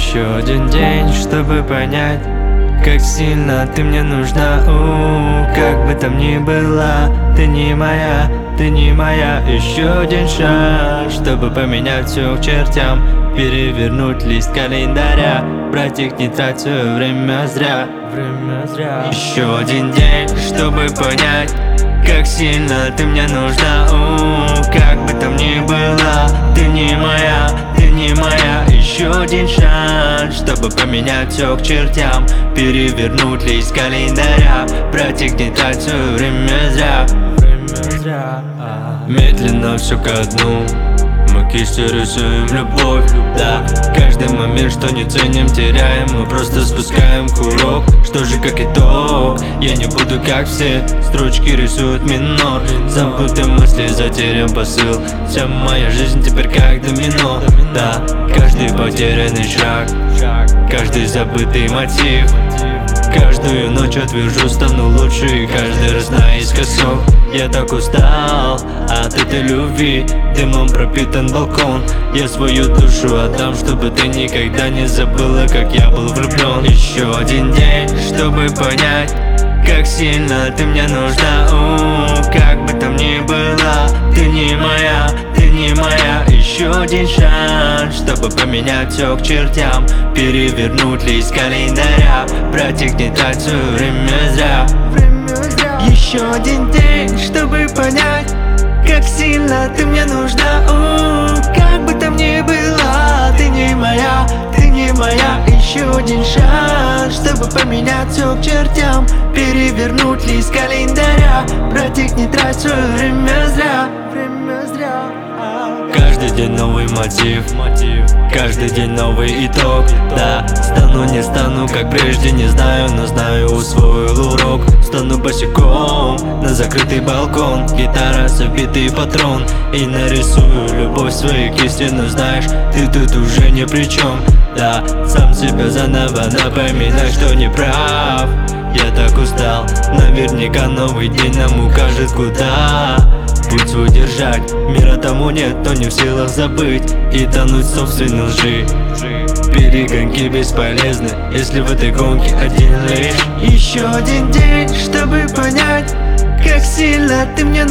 Еще один день, чтобы понять, как сильно ты мне нужна. Как бы там ни было, ты не моя, ты не моя. Еще один шаг, чтобы поменять все к чертям, перевернуть лист календаря. Братик, не трать свое время зря, время зря. Еще один день, чтобы понять, как сильно ты мне нужна. Как бы там ни было, ты не моя, ты не моя. Еще один шанс, чтобы поменять все к чертям, перевернуть лист календаря. Братик, не трать свое время зря, время зря. Медленно все ко дну, мы кистью рисуем любовь, да. Каждый момент, что не ценим, теряем. Мы просто спускаем курок. Что же как итог, я не буду как все. Строчки рисуют минор, забыты мысли, затерян посыл. Вся моя жизнь теперь как домино, да. Каждый потерянный шаг, каждый забытый мотив. Каждую ночь отвяжу, стану лучше, и каждый раз наискосок. Я так устал от этой любви, дымом пропитан балкон. Я свою душу отдам, чтобы ты никогда не забыла, как я был влюблен. Еще один день, чтобы понять, как сильно ты мне нужна. Как бы там ни было, ты не моя, ты не моя. Еще один шанс, чтобы поменять все к чертям, перевернуть лист календаря. Братик, не трать свое время зря, время зря. Еще один день, чтобы понять, как сильно ты мне нужна. Как бы там ни было, ты не моя, ты не моя. Еще один шанс, чтобы поменять все к чертям, перевернуть лист календаря. Братик, не трать свое время зря, время зря. Каждый день новый мотив, каждый день новый итог, да. Стану, не стану, как прежде, не знаю, но знаю, усвоил урок. Стану босиком на закрытый балкон, гитара, забитый патрон, и нарисую любовь своей кисти. Но знаешь, ты тут уже ни при чем, да. Сам себя заново напоминай, что не прав. Я так устал, наверняка новый день нам укажет куда путь свой держать. Мира тому нет, кто не в силах забыть и тонуть в собственной лжи. Перегонки бесполезны, если в этой гонке один лишь. Еще один день, чтобы понять, как сильно ты мне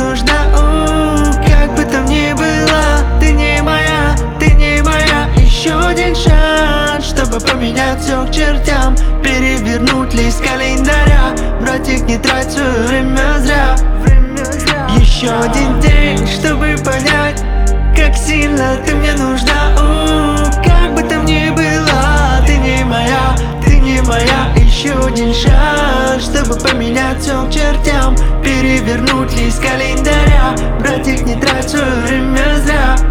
нужна. Как бы там ни было, ты не моя, ты не моя. Еще один шанс, чтобы поменять все к чертям, перевернуть лист календаря. Братик, не трать свое время зря, время зря. Еще один день, чтобы понять, как сильно ты мне нужна. Как бы там ни было, ты не моя, ты не моя. Еще один шанс, чтобы поменять все к чертям, перевернуть лист календаря. Братик, не трать свое время зря.